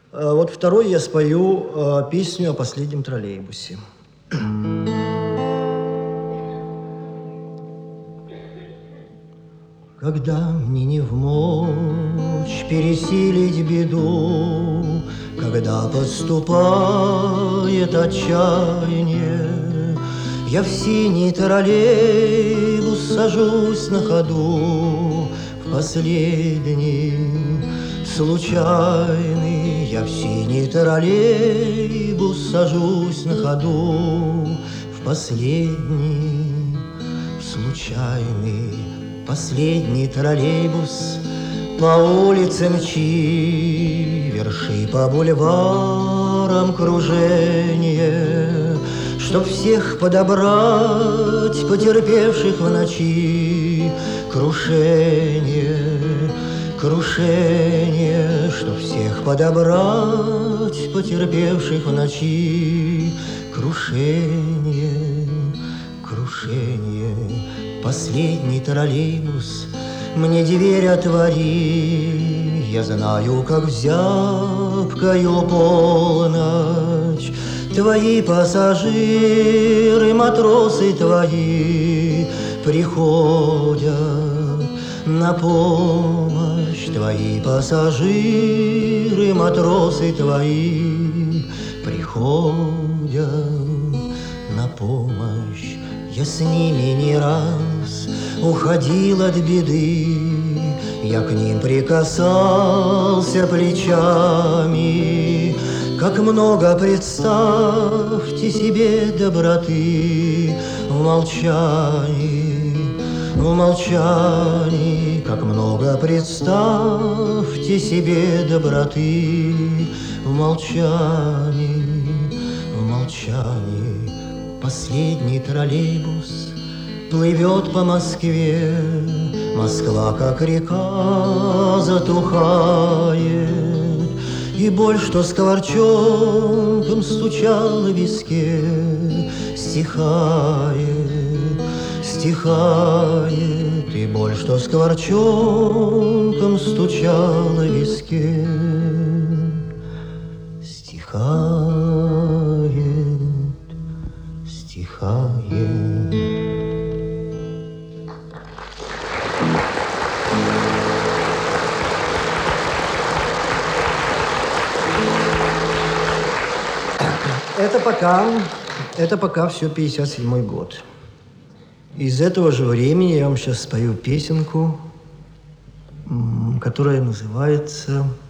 Вот второй я спою песню о последнем троллейбусе. Когда мне не вмочь пересилить беду, когда подступает отчаяние, я в синий троллейбус сажусь на ходу, в последний случайный. Я в синий троллейбус сажусь на ходу, в последний случайный. Последний троллейбус по улице мчи, верши по бульварам кружение, чтоб всех подобрать, потерпевших в ночи крушение, крушение, чтоб всех подобрать, потерпевших в ночи крушение, крушение. Последний троллейбус мне дверь отвори, я знаю, как в зябкую полночь твои пассажиры, матросы твои приходят на помощь. Твои пассажиры, матросы твои приходят на помощь. Я с ними не раз уходил от беды, я к ним прикасался плечами. Как много, представьте себе, доброты в молчании, в молчании. Как много, представьте себе, доброты в молчании, в молчании. Последний троллейбус плывет по Москве, Москва, как река, затухает, и боль, что скворчонком стучала в виске, стихает, стихает, и боль, что скворчонком стучала в виске, стихает, стихает. Это пока все 57-й год. Из этого же времени я вам сейчас спою песенку, которая называется